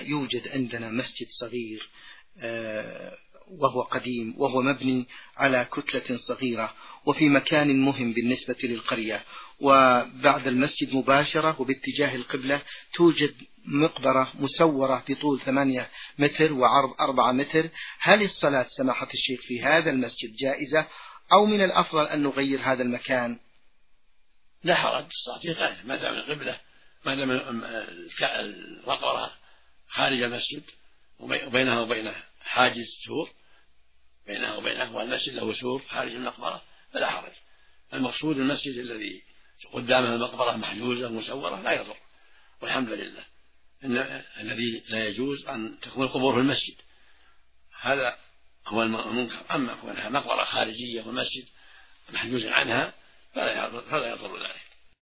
يوجد عندنا مسجد صغير وهو قديم، وهو مبني على كتلة صغيرة وفي مكان مهم بالنسبة للقرية، وبعد المسجد مباشرة وباتجاه القبلة توجد مقبرة مسورة في طول 8 متر وعرض 4 متر. هل الصلاة سماحة الشيخ في هذا المسجد جائزة، أو من الأفضل أن نغير هذا المكان؟ لا حرج، الصلاة فيه قائمة ما دام القبلة، ما دام المقبرة خارج المسجد وبينها وبينه حاجز سور، بينها وبينه والمسجد له سور خارج المقبرة فلا حرج. المقصود المسجد الذي قدامه المقبرة محجوزة مسورة لا يضر، والحمد لله. الذي لا يجوز أن تكون القبور في المسجد، هذا هو المنكر. أما كونها مقبرة خارجية والمسجد محجوز عنها فلا يضر ذلك.